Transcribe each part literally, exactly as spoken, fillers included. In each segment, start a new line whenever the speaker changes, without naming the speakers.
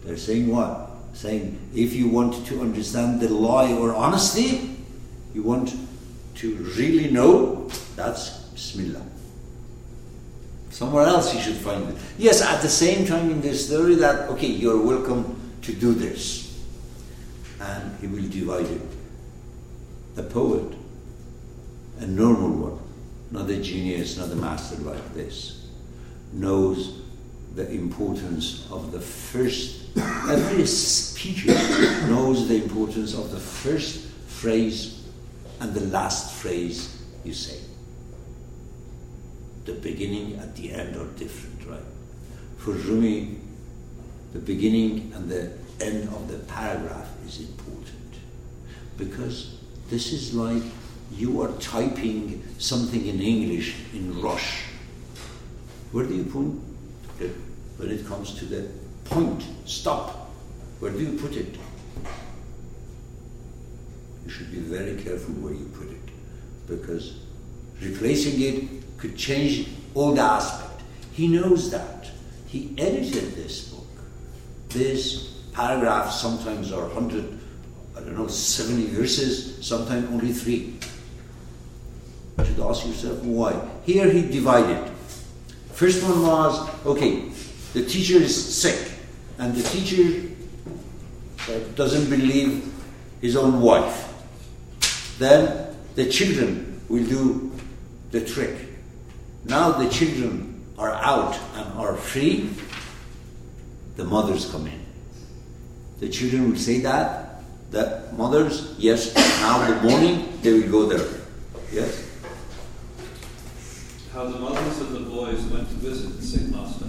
They're saying what? Saying if you want to understand the lie or honesty, you want to really know, that's Bismillah. Somewhere else you should find it. Yes, at the same time in the story that, okay, you're welcome to do this. And he will divide it. A poet, a normal one, not a genius, not a master like this, knows the importance of the first, every speaker knows the importance of the first phrase and the last phrase you say. The beginning and the end are different, right? For Rumi, the beginning and the end of the paragraph is important, because this is like you are typing something in English in rush. Where do you put it? When it comes to the point, stop, where do you put it? You should be very careful where you put it, because replacing it could change all the aspect. He knows that. He edited this book. These paragraphs sometimes are one hundred, I don't know, seventy verses, sometimes only three. You should ask yourself why. Here he divided. First one was, okay, the teacher is sick, and the teacher uh, doesn't believe his own wife. Then the children will do the trick. Now the children are out and are free, the mothers come in. The children will say that, the mothers, yes, now in the morning they will go there. Yes?
How the mothers of the boys went to visit the sick master.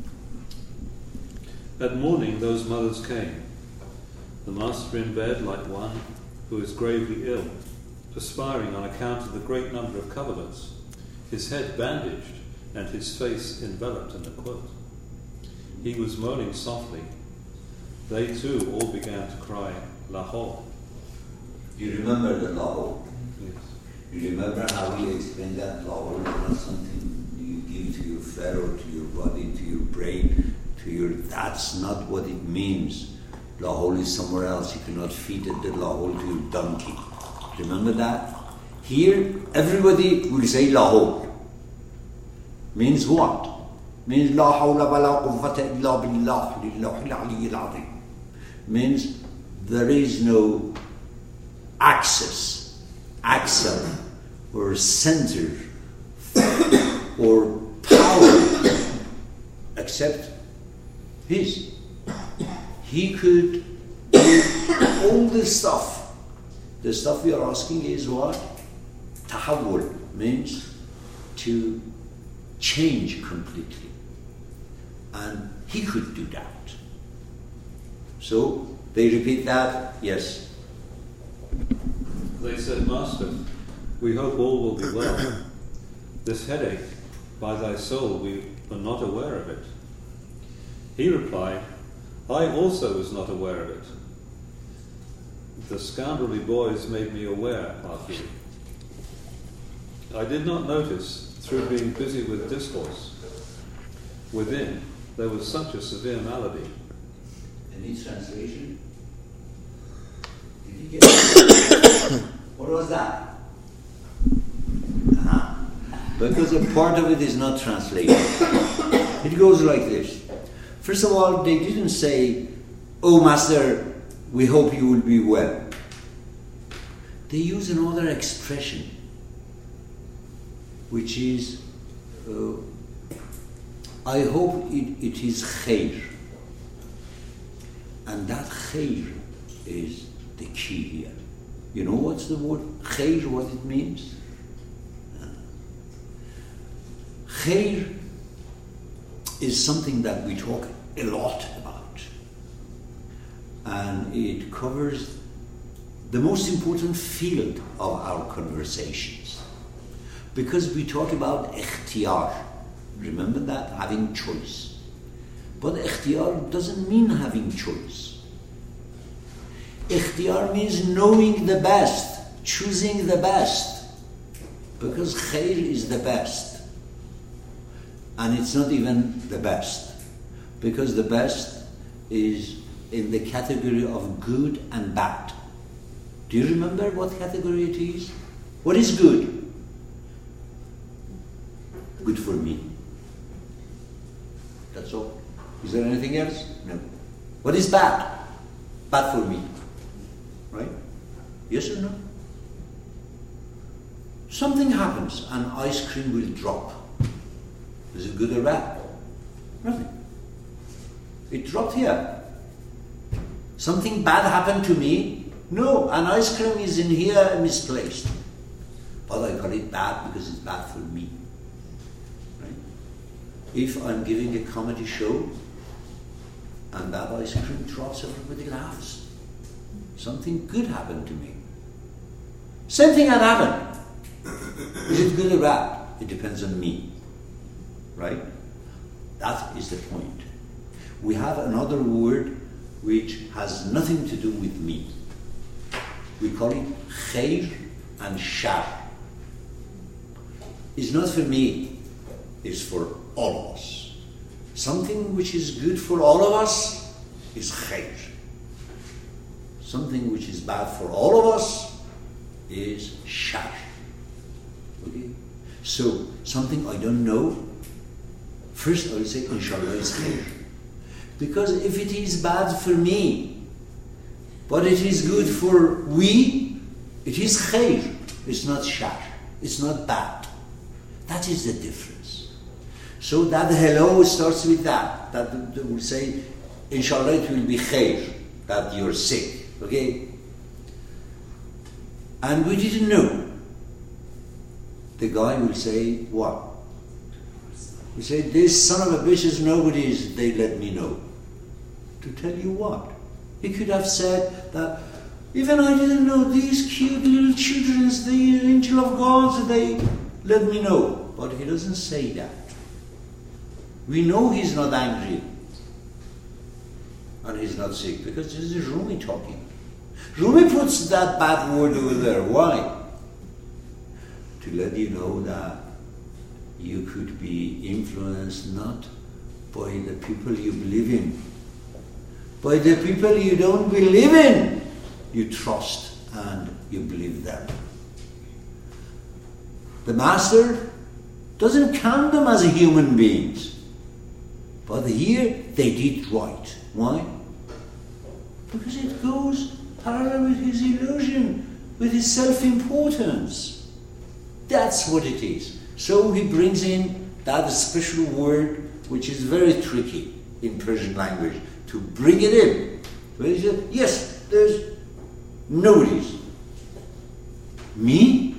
At morning those mothers came, the master in bed like one who is gravely ill, perspiring on account of the great number of coverlets, his head bandaged and his face enveloped in a quilt. He was moaning softly. They too all began to cry, Lahore.
Do you remember the Lahore?
Yes.
You remember how he explained that Lahore is not something you give to your pharaoh, to your body, to your brain, to your... That's not what it means. Lahore is somewhere else. You cannot feed it, the Lahore to your donkey. Remember that? Here, everybody will say Lahore. Means what? Means La hawla wa la quwwata illa billah lillahi al-aliyyil azim. Means there is no access, axle, or center, or power except his. He could do all this stuff. The stuff we are asking is what? Tahawwul means to change completely. And he could do that. So they repeat that, yes.
They said, Master, we hope all will be well. This headache, by thy soul, we were not aware of it. He replied, I also was not aware of it. The scoundrelly boys made me aware, Arthur. I did not notice, through being busy with discourse. Within, there was such a severe malady.
Any translation? Did you get it? What was that? Uh-huh. Because a part of it is not translated. It goes like this. First of all, they didn't say, oh, Master, we hope you will be well. They use another expression, which is, uh, I hope it, it is khair. And that khair is the key here. You know what's the word khair, what it means? Uh, khair is something that we talk a lot about. And it covers the most important field of our conversations. Because we talk about ikhtiyar. Remember that? Having choice. But ikhtiyar doesn't mean having choice. Ikhtiyar means knowing the best, choosing the best. Because khair is the best. And it's not even the best. Because the best is in the category of good and bad. Do you remember what category it is? What is good? Good for me. That's all. Is there anything else? No. What is bad? Bad for me. Right? Yes or no? Something happens and ice cream will drop. Is it good or bad? Nothing. It dropped here. Something bad happened to me? No, an ice cream is in here misplaced. But I call it bad because it's bad for me. Right? If I'm giving a comedy show and that ice cream drops, everybody laughs. Something good happened to me. Same thing had happened. Is it good or bad? It depends on me. Right? That is the point. We have another word which has nothing to do with me. We call it khair and shar. It's not for me, it's for all of us. Something which is good for all of us is khair. Something which is bad for all of us is shar. Okay? So, something I don't know, first I will say, inshallah, it's khair. Because if it is bad for me, but it is good for we, it is khair. It's not shar. It's not bad. That is the difference. So that hello starts with that. That will say, inshallah, it will be khair, that you're sick. Okay? And we didn't know. The guy will say, what? We say, this son of a bitch is nobody's, they let me know. To tell you what? He could have said that, even I didn't know these cute little children, the angel of God, they let me know. But he doesn't say that. We know he's not angry. And he's not sick, because this is Rumi talking. Rumi puts that bad word over there. Why? To let you know that you could be influenced not by the people you believe in, by the people you don't believe in. You trust and you believe them. The master doesn't count them as human beings. But here they did right. Why? Because it goes parallel with his illusion, with his self-importance. That's what it is. So he brings in that special word which is very tricky in Persian language, to bring it in. So he said, yes, there's nobody's. Me?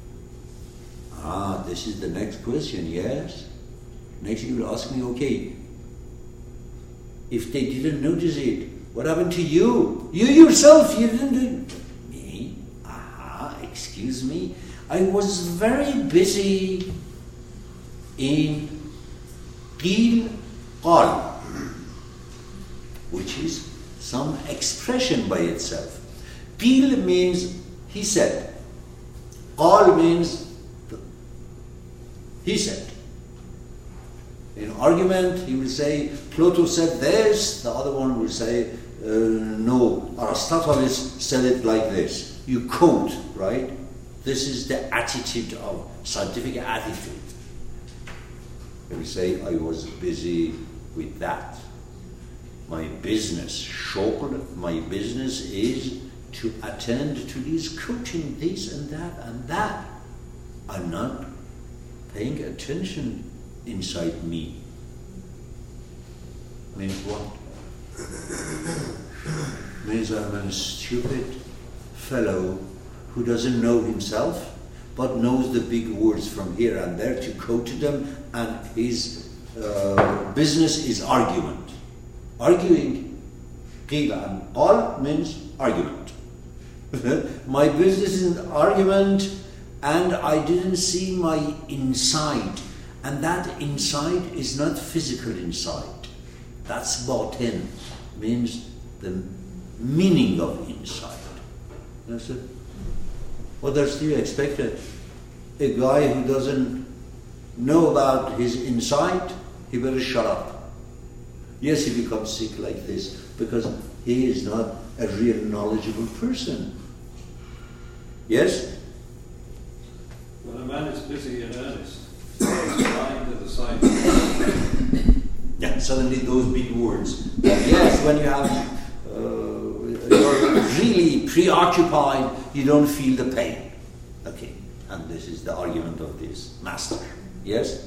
Ah, this is the next question, yes. Next you will ask me, okay, if they didn't notice it, what happened to you? You yourself, you didn't do it. Me? Aha, excuse me. I was very busy in qil qal, which is some expression by itself. Qil means he said. Qal means he said. In argument, he will say, Plato said this, the other one will say, uh, no, Aristotle said it like this. You quote, right? This is the attitude of scientific attitude. He will say, I was busy with that. My business, shoghl, my business is to attend to these coaching, this and that and that. I'm not paying attention inside me. Means what? Means I'm a stupid fellow who doesn't know himself, but knows the big words from here and there to quote them, and his uh, business is argument. Arguing, qila, and all means argument. My business is an argument, and I didn't see my inside. And that inside is not physical inside. That's batin, means the meaning of inside. That's it. What else do you expect? A guy who doesn't know about his inside, he better shut up. Yes, he becomes sick like this. because he is not a real knowledgeable person. Yes?
When a man is busy in earnest, he is blind to the sight of
Yeah, suddenly those big words. Yes, when you have, uh, you're really preoccupied, you don't feel the pain. Okay, and this is the argument of this master. Yes?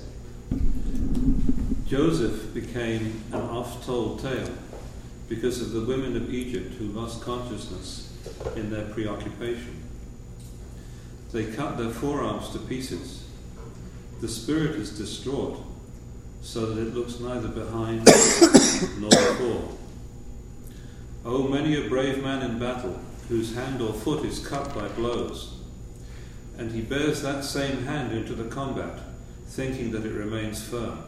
Joseph became an oft-told tale because of the women of Egypt who lost consciousness in their preoccupation. They cut their forearms to pieces. The spirit is distraught, so that it looks neither behind nor before. Oh, many a brave man in battle, whose hand or foot is cut by blows, and he bears that same hand into the combat, thinking that it remains firm.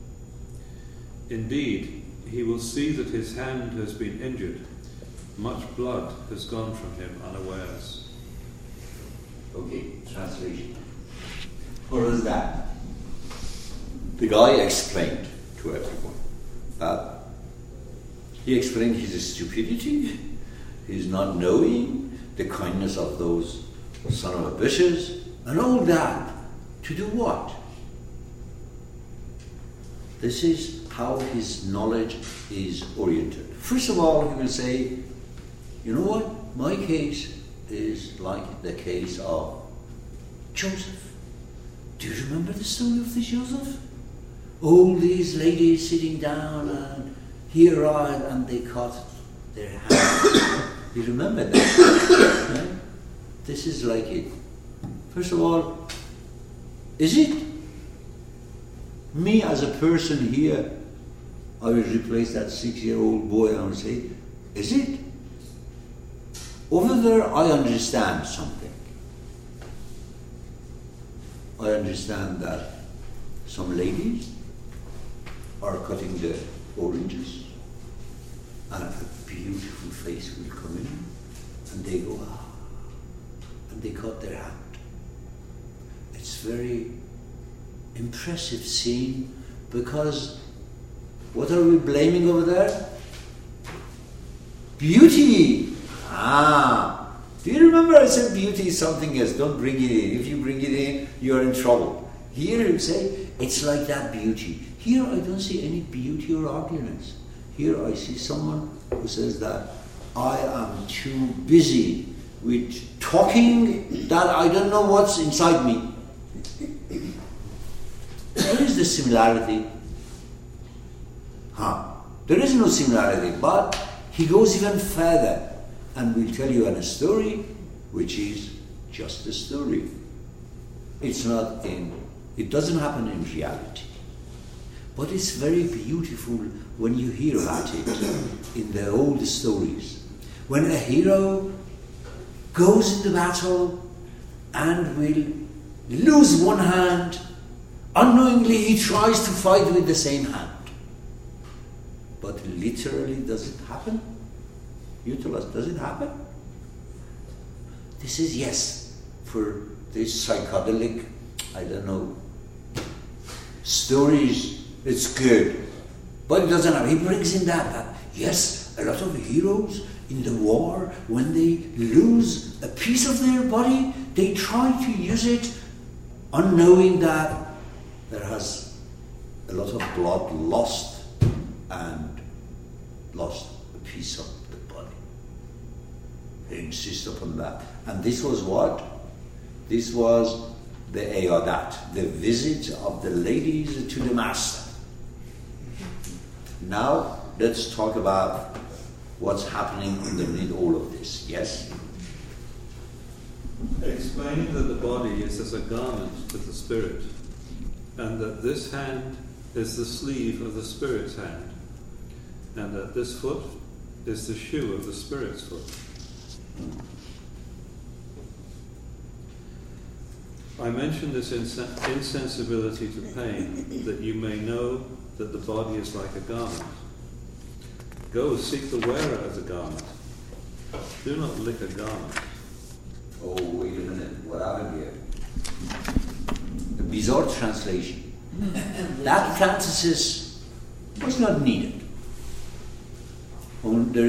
Indeed, he will see that his hand has been injured. Much blood has gone from him unawares.
Okay, translation. What was that? The guy explained to everyone that he explained his stupidity, his not knowing, the kindness of those son of a bitches, and all that. To do what? This is how his knowledge is oriented. First of all, he will say, you know what? My case is like the case of Joseph. Do you remember the story of the Joseph? All these ladies sitting down and here are, and they cut their hands. You remember that? Right? This is like it. First of all, is it me as a person here? I will replace that six-year-old boy and I will say, is it? Over there, I understand something. I understand that some ladies are cutting the oranges and a beautiful face will come in and they go, ah, and they cut their hand. It's very impressive scene because what are we blaming over there? Beauty! Ah! Do you remember I said beauty is something else? Don't bring it in. If you bring it in, you're in trouble. Here you say, it's like that beauty. Here I don't see any beauty or ugliness. Here I see someone who says that I am too busy with talking that I don't know what's inside me. Where is the similarity? Huh. There is no similarity, but he goes even further and will tell you a story which is just a story. It's not in, it doesn't happen in reality. But it's very beautiful when you hear about it in the old stories. When a hero goes into battle and will lose one hand, unknowingly he tries to fight with the same hand. But literally, does it happen? You tell us, does it happen? This is yes, for this psychedelic, I don't know, stories, it's good. But it doesn't happen. He brings in that, that, yes, a lot of heroes in the war, when they lose a piece of their body, they try to use it, unknowing that there has a lot of blood lost and lost a piece of the body. They insist upon that. And this was what? This was the Eyadat, the visit of the ladies to the master. Now, let's talk about what's happening underneath all of this. Yes?
Explaining that the body is as a garment to the spirit, and that this hand is the sleeve of the spirit's hand, and that this foot is the shoe of the spirit's foot. I mention this insen- insensibility to pain, that you may know that the body is like a garment. Go seek the wearer of the garment. Do not lick a garment.
Oh, wait a minute. What happened here? A bizarre translation. That parenthesis was not needed. on, there